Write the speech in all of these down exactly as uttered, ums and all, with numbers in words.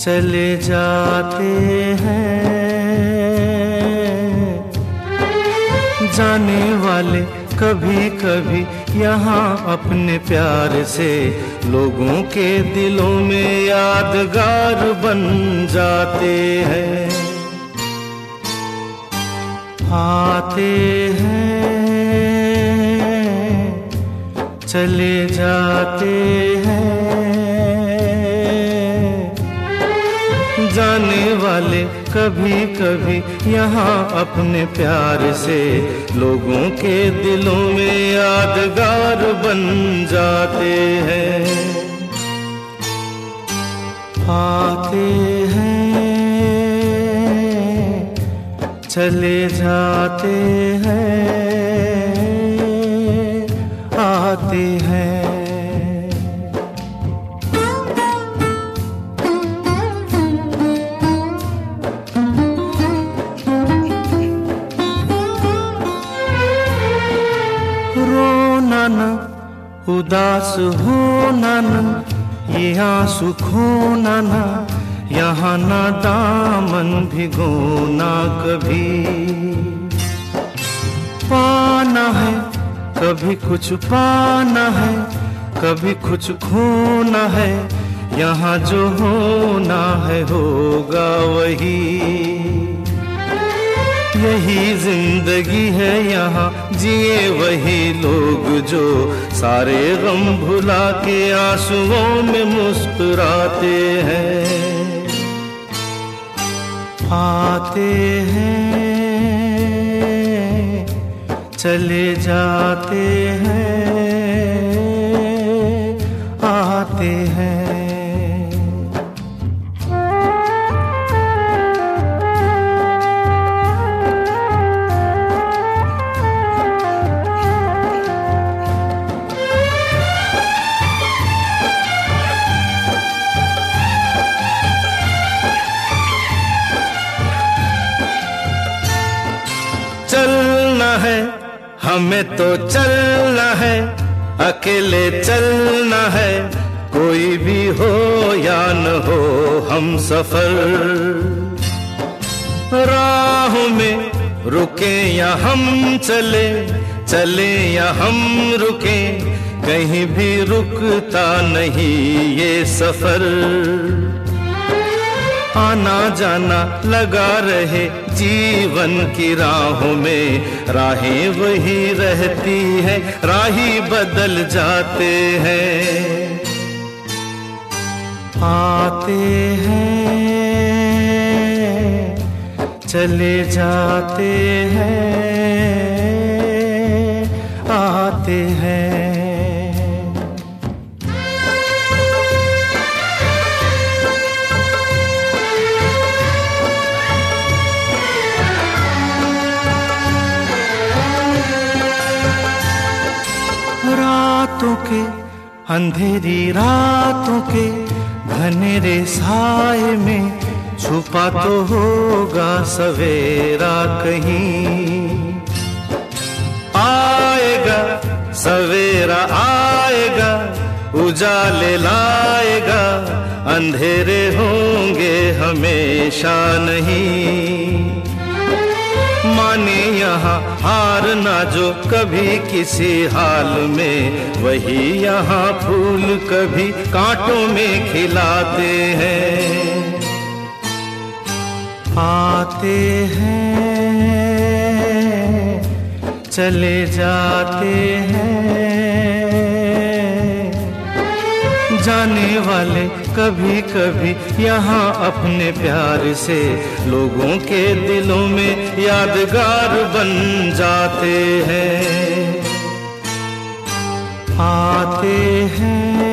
चले जाते हैं। जाने वाले कभी कभी यहाँ अपने प्यार से लोगों के दिलों में यादगार बन जाते हैं। आते हैं चले जाते हैं। जाने वाले कभी कभी यहाँ अपने प्यार से लोगों के दिलों में यादगार बन जाते हैं। आते हैं चले जाते हैं। आते हैं उदास होना ना, ये आंसू खोना ना, यहाँ ना दामन भिगोना कभी। पाना है कभी कुछ पाना है, कभी कुछ खोना है, यहाँ जो होना है होगा वही। यही जिंदगी है यहाँ जिए वही लोग जो सारे गम भुला के आंसुओं में मुस्कुराते हैं। आते हैं चले जाते हैं। आते हैं चलना है हमें तो चलना है, अकेले चलना है, कोई भी हो या न हो हम सफर। राहों में रुके या हम चले, चले या हम रुके, कहीं भी रुकता नहीं ये सफर। आना जाना लगा रहे जीवन की राहों में, राहें वही रहती है, राही बदल जाते हैं। आते हैं चले जाते हैं। आते हैं रातों के अंधेरी रातों के घनेरे साए में छुपा तो होगा सवेरा कहीं। आएगा सवेरा आएगा, उजाले लाएगा, अंधेरे होंगे हमेशा नहीं। माने यहाँ हार ना जो कभी किसी हाल में, वही यहाँ फूल कभी कांटों में खिलाते हैं। आते हैं चले जाते हैं। जाने वाले कभी कभी यहाँ अपने प्यार से लोगों के दिलों में यादगार बन जाते हैं। आते हैं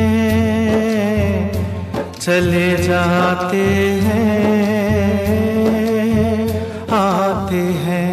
चले जाते हैं। आते हैं